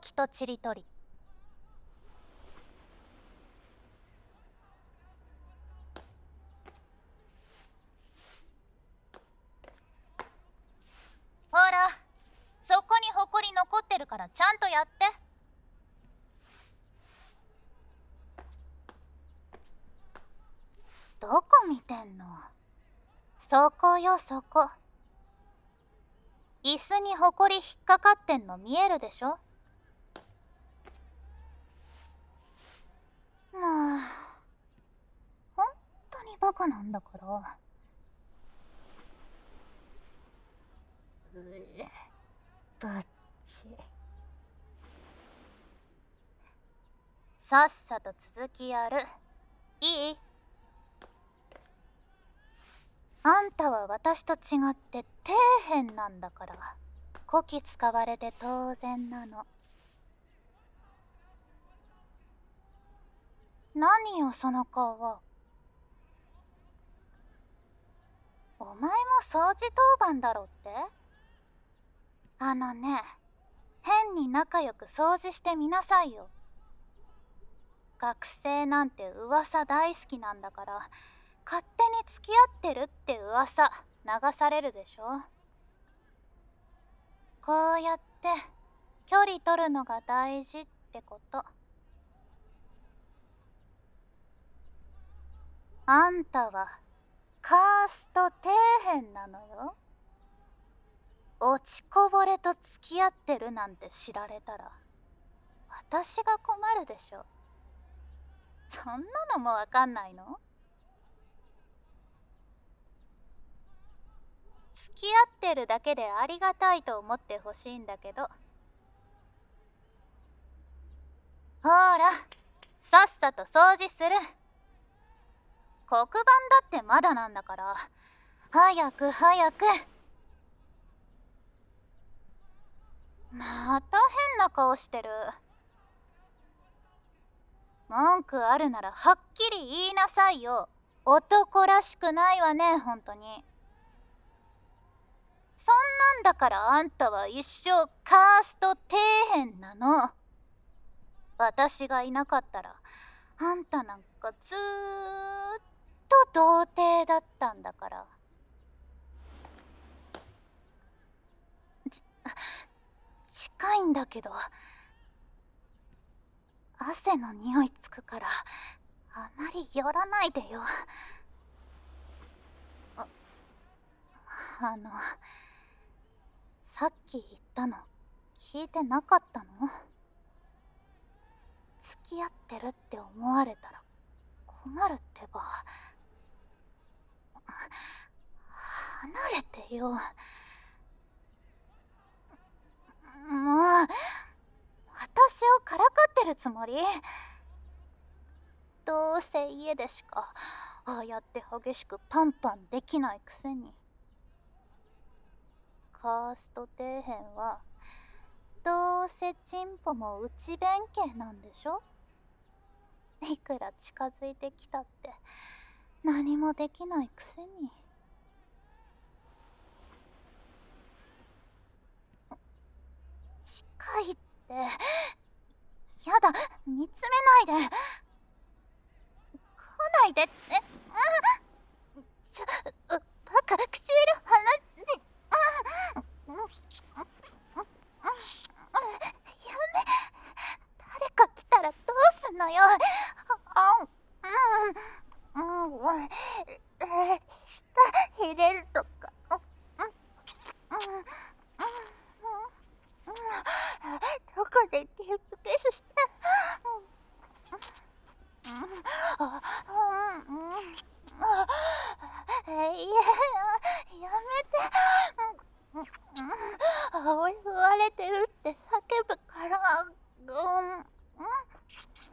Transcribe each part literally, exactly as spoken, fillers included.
きとちりとり。ほら、そこにほこり残ってるからちゃんとやって。どこ見てんの？そこよ、そこ。椅子にほこり引っかかってんの見えるでしょ？もう本当にバカなんだから。うえ、ぶっち。さっさと続きやる。いい？あんたは私と違って底辺なんだから、こき使われて当然なの。何よその顔は。お前も掃除当番だろって？あのね、変に仲良く掃除してみなさいよ。学生なんて噂大好きなんだから、勝手に付き合ってるって噂流されるでしょ。こうやって距離取るのが大事ってこと。あんたはカースト底辺なのよ。落ちこぼれと付き合ってるなんて知られたら私が困るでしょ。そんなのもわかんないの？付き合ってるだけでありがたいと思ってほしいんだけど。ほら、さっさと掃除する。黒板だってまだなんだから、早く早く。また変な顔してる。文句あるならはっきり言いなさいよ。男らしくないわね、ほんとに。そんなんだからあんたは一生カースト底辺なの。私がいなかったらあんたなんかずーっと童貞だったんだから。ち近いんだけど汗の匂いつくからあまり寄らないでよ。あ、あのさっき言ったの聞いてなかったの？付き合ってるって思われたら困るってば。離れてよ。もう私をからかってるつもり？どうせ家でしかああやって激しくパンパンできないくせに。カースト底辺はどうせチンポも内弁慶なんでしょ？いくら近づいてきたって何もできないくせに。近いって。やだ、見つめないで。来ないでって。うん、ちょ、バカ、唇離れ、うん、やめ。誰か来たらどうすんのよ。あ、うん、うん、うん、舌入れるとか。うん、うん、どこでリップキスして。あ、うん、うん、いや、やめて。あ、追われてるって叫ぶから。うん、うん、ち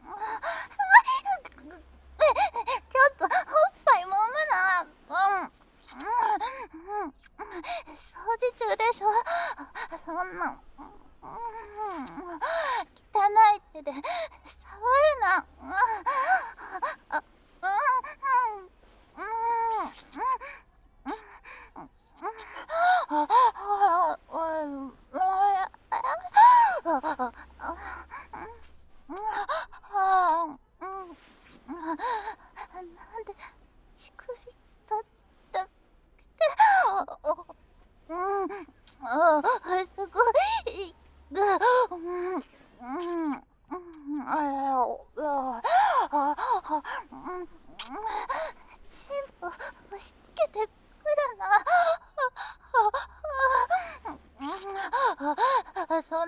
ょっとおっぱい揉むな。うん、うん、掃除中でしょ。そんな、うん、汚い手で触るな。あ、うん、うん、うん、あ、あ、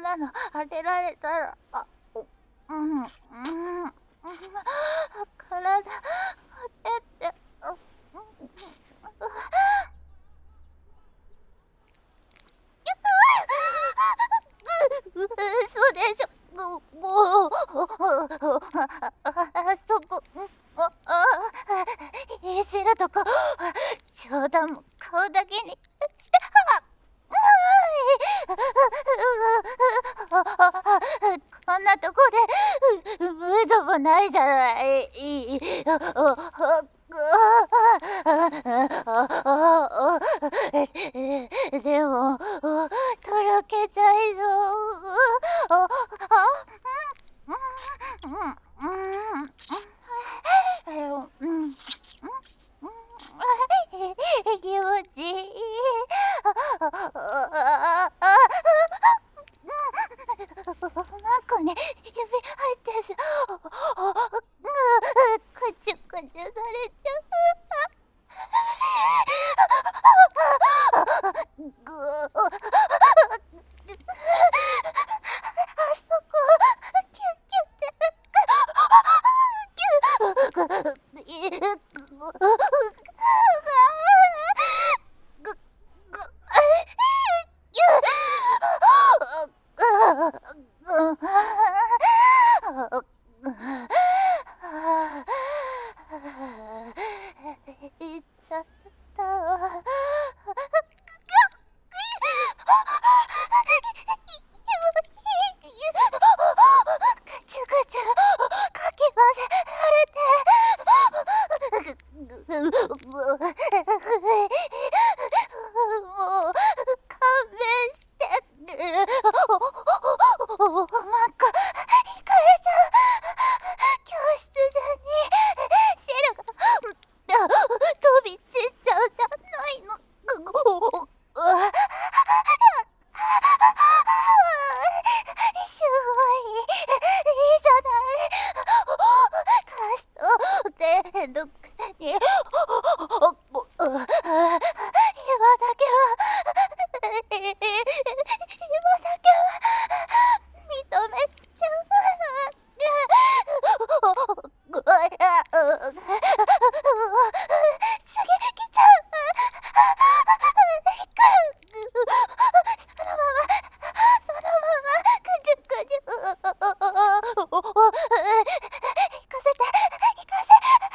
なの当てられたら、あ、お、うん、うん、体、当てて、うん、嘘でしょ。もう、もう、あそこ、あ、あ、いじるとこ、冗談も顔だけにして、こんなとこでムードもないじゃない。でもとろけちゃいそう。気持ちいい。なんかね、指入ってしまう。くちゅくちゅされちゃう。ぐー。あそこ、キュッキュッて。キュッ。いっちゃったわ。ぐちゅぐちゅかき混ぜられて、もう勘弁して。おまかひかえちゃう。教室中に汁が飛び散っちゃうじゃないの。すごいいいじゃない。カストってるくせに今だけは今だけは認めちゃう。次来ちゃう。そのままそのままくじゅくじゅ行かせて行かせ。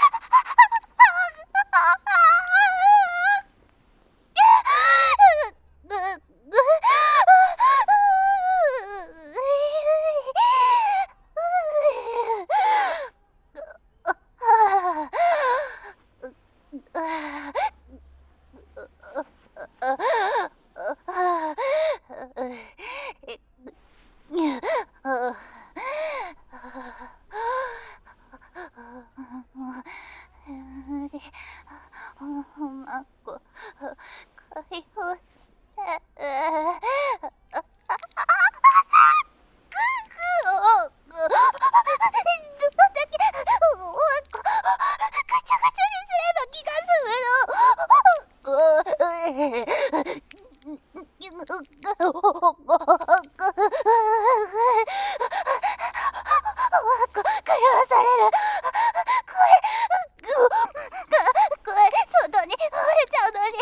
まこ解放して。外に漏れちゃうのに。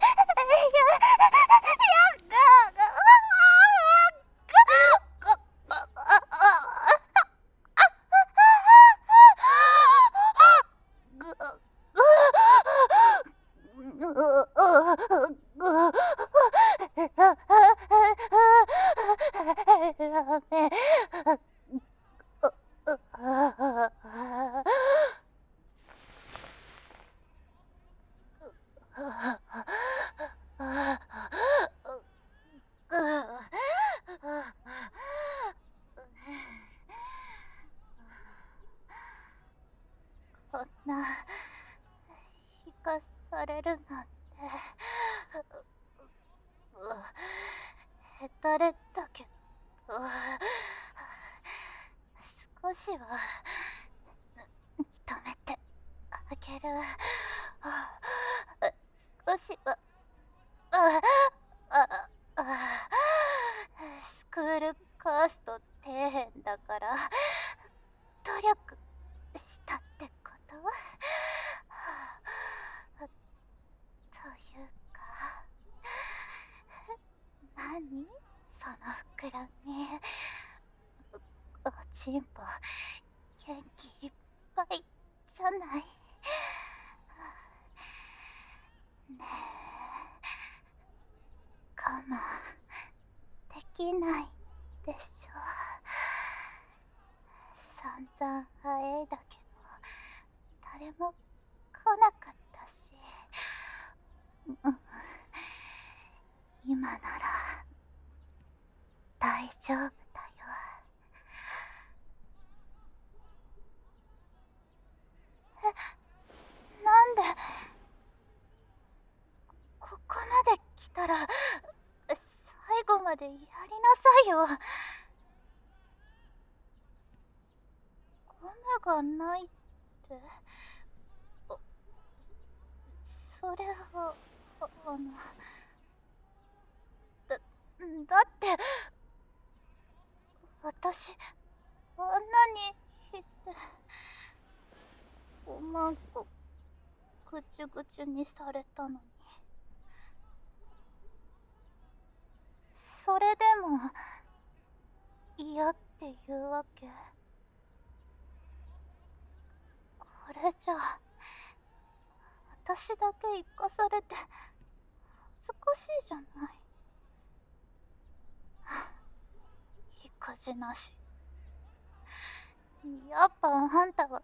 こんな引かされるなんて。へたれたけど少しは認めてあげる。少しは。あああスクールースト底辺だから努力したってこと？というか、何その膨らみ。おちんぽ元気いっぱいじゃない。ねえ、我慢できないでしょ。散々あえいだけど誰も来なかったし、うん、今なら大丈夫だよ。え、なんでここまで来たら最後までやりなさいよ。ゴムがないって、それはああのだだって私あんなに引いてごまんこぐちゅぐちゅにされたのに、それでも嫌って言うわけ？これじゃ私だけ生かされて恥ずかしいじゃない。いかじなし。やっぱあんたは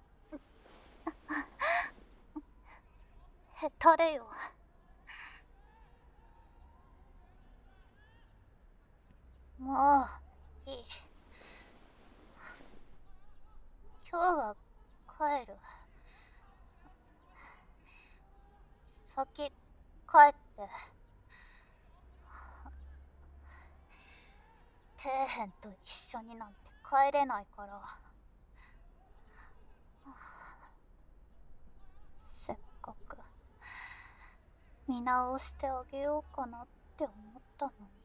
へたれよ。もういい。今日は帰る。先帰って。底辺と一緒になんて帰れないから。せっかく見直してあげようかなって思ったのに。